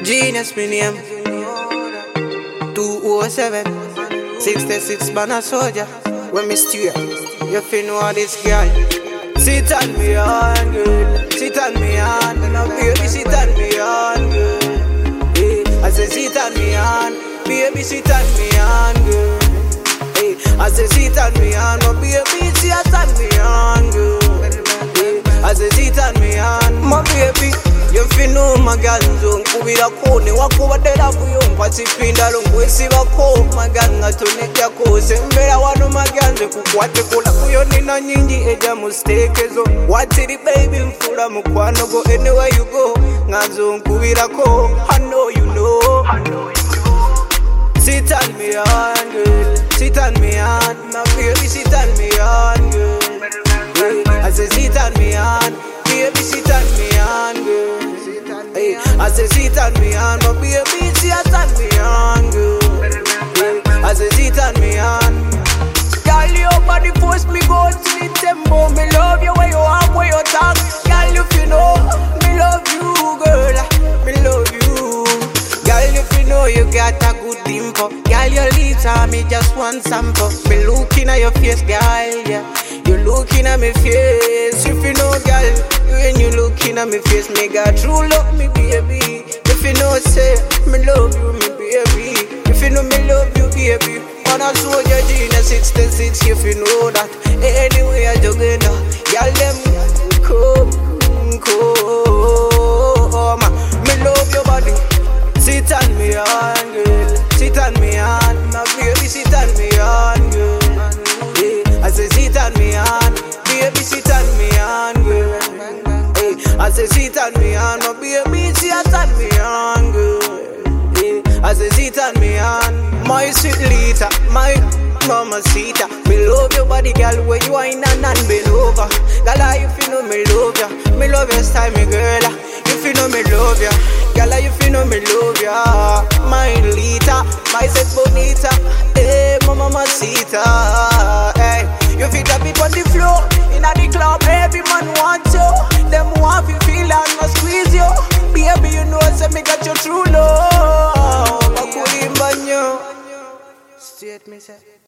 Genius me name 207 66 banner soldier. When me steer, you feel know this girl. Sit on me on, girl. Sit on me on, and now baby sit on me on, girl. Hey, I say sit on me on, baby sit on me on, girl. Hey, I say sit on me on, my baby sit on me on, girl. Hey, I say sit on me on, my baby. You feel no maganzo nkubira kone wakubatera kuyumva sipinda longwesi bako maganga tonekya kose mbera wano maganze kukwate kola kuyo nina nyingi eja mustekezo watiri baby mfura mukwano go anywhere you go ngazo nkubira ko I know you know sit on me on girl sit on me on my baby sit on me on girl I say sit on me on baby sit on me on girl. Hey, I say sit on me on, my baby sit on me on, girl. Hey, I say sit on me on. Girl, your body force me go to the tempo. Me love you when you walk, when you talk. Girl, if you know, me love you, girl. Me love you. Girl, if you know you got a good info. Girl, your lips are me just one sample. Me looking at your face, girl, yeah. You looking at me face. If you know, girl. When you looking at me face, me got true love me baby. If you know say, me love you me baby. If you know me love you baby. Man a soldier Genius 66, if you know that. Anyway I together, y'all them come. Me love your body. Sit on me on girl. Sit on me on, my baby sit on me on girl. Yeah, I say sit on me on, baby sit on me on girl. I say sit on me on, my baby sit on me on, girl. Yeah. I say sit on me on, my sweet Lita, my mamacita. Me love your body, girl, where you wine and bend over. Girl, if you know me love ya, me love your style, me girl. If you know me love ya, girl, if you know me love ya. My Lita, my set bonita, hey, my mamacita. Hey, you fit up it on the floor, in the club, every man want you. Them want you feel and not squeeze you. Baby, you know say me got your true love. Makulimba nyo. Straight me say.